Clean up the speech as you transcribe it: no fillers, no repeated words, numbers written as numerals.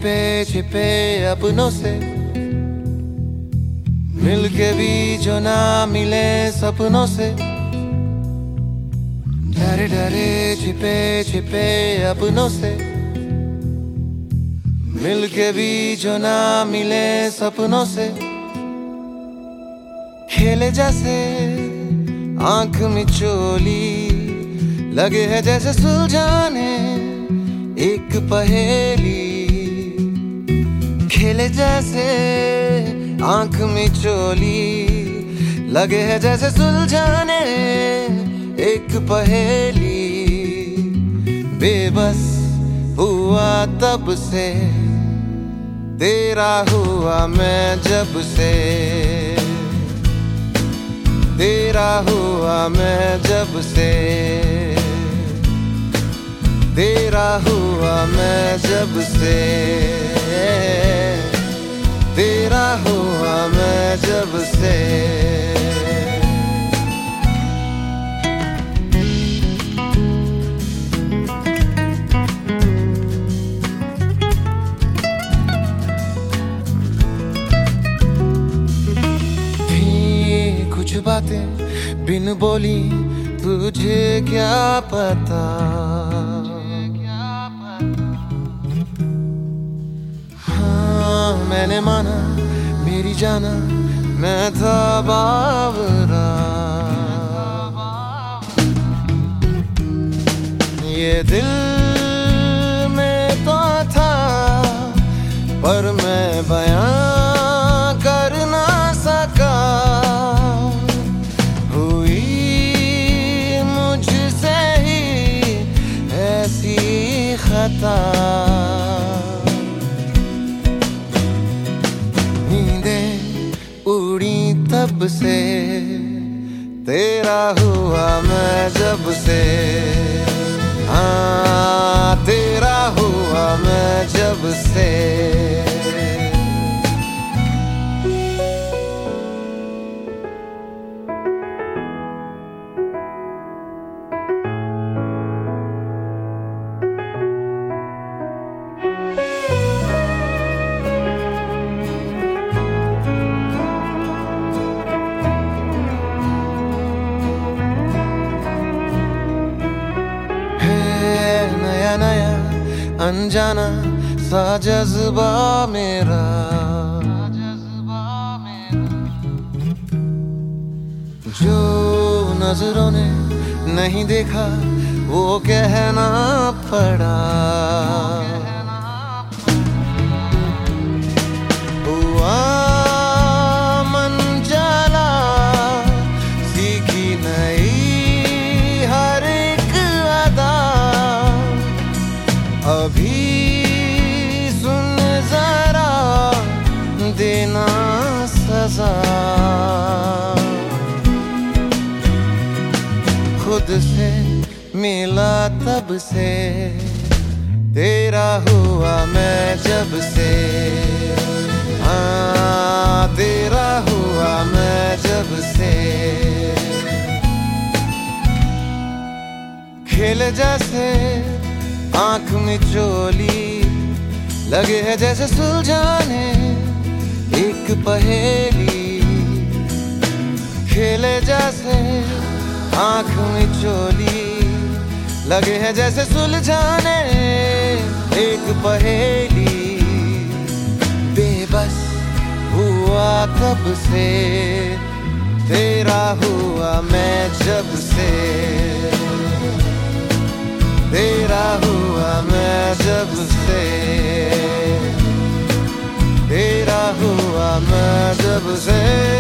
छिपे छिपे अपनों से मिलके भी जो ना मिले सपनों से, डरे डरे छिपे छिपे अपनों से मिलके भी जो ना मिले सपनों से, खेले जैसे आंख में चोली, लगे है जैसे सुलझाने एक पहेली, खेले जैसे आंख में चोली, लगे है जैसे सुलझाने एक पहेली, बेबस हुआ तब से तेरा हुआ मैं जब से, तेरा हुआ मैं जब से, तेरा हुआ मैं जब से, तेरा हुआ मैं जब से। कुछ बातें बिन बोली तुझे क्या पता, हाँ मैंने माना मेरी जाना मैं था बावरा, ये दिल में तो था पर मैं बयां कर ना सका, खता नींदें उड़ी तब से तेरा हुआ मैं जब से, हाँ तेरा हुआ मैं जब से। अनजाना सा जज्बा मेरा, जो नजरों ने नहीं देखा वो कहना पड़ा, हुआ मन चला सीखी नई हर एक अदा, अभी सुन जरा देना सजा, खुद से मिला तब से तेरा हुआ मैं जब से, हाँ तेरा हुआ मैं जब से, खेल जैसे आंख में चोली, लगे है जैसे सुलझाने एक पहेली, खेले जैसे आंख में चोली, लगे है जैसे सुलझाने एक पहेली, बेबस हुआ तब से तेरा हुआ मैं जब से, तेरा हुआ मैं जब से, तेरा हुआ मैं जब से।